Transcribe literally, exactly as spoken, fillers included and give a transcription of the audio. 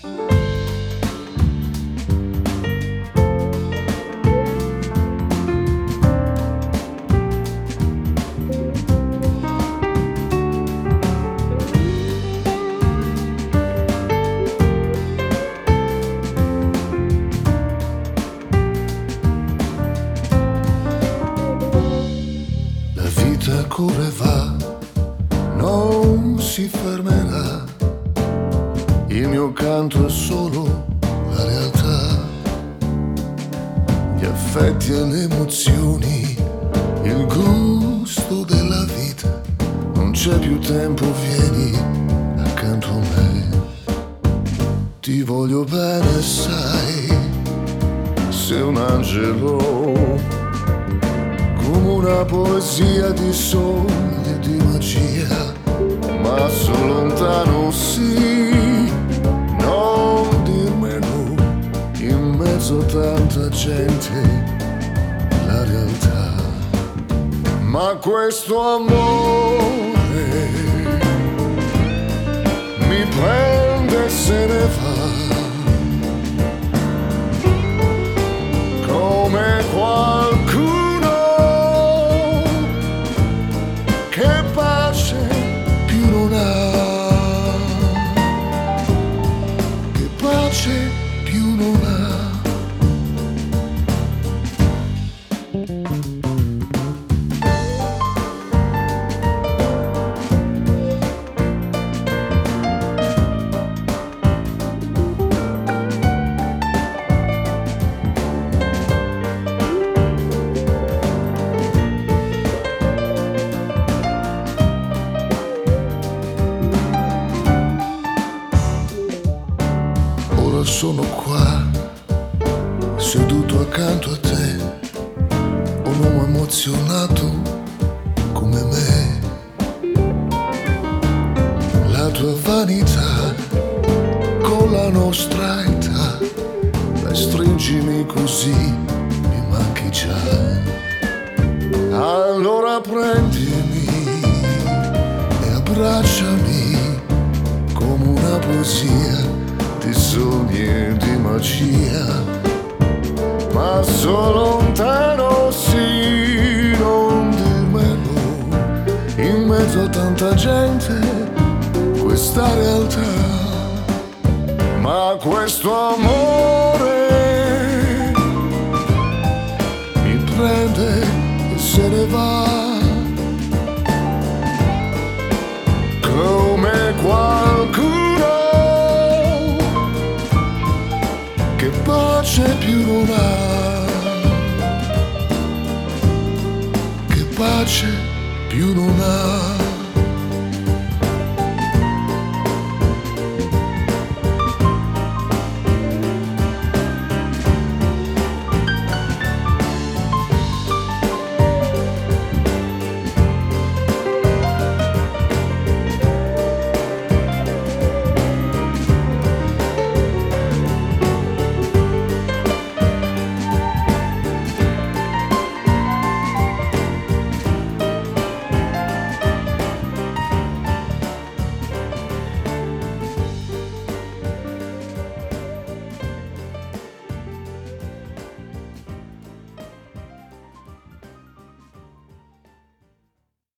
Corre va, non si fermerà, il mio canto è solo la realtà, gli affetti e le emozioni, il gusto della vita, non c'è più tempo, vieni accanto a me, ti voglio bene, sai, sei un angelo, come una poesia di sogni e di magia, ma sono lontano, sì, non dirmelo, in mezzo a tanta gente, la realtà, ma questo amore mi prende e se ne va, come qualcuno che pace più non ha, che pace più non ha. Sono qua, seduto accanto a te, un uomo emozionato come me. La tua vanità con la nostra età, dai stringimi così, mi manchi già. Allora prendimi e abbracciami come una poesia di sogni e di magia, ma sono lontano, sì, non dirmelo, in mezzo a tanta gente, questa realtà, ma questo amore mi prende e se ne va, come qualcuno che pace più non ha, che pace più non ha.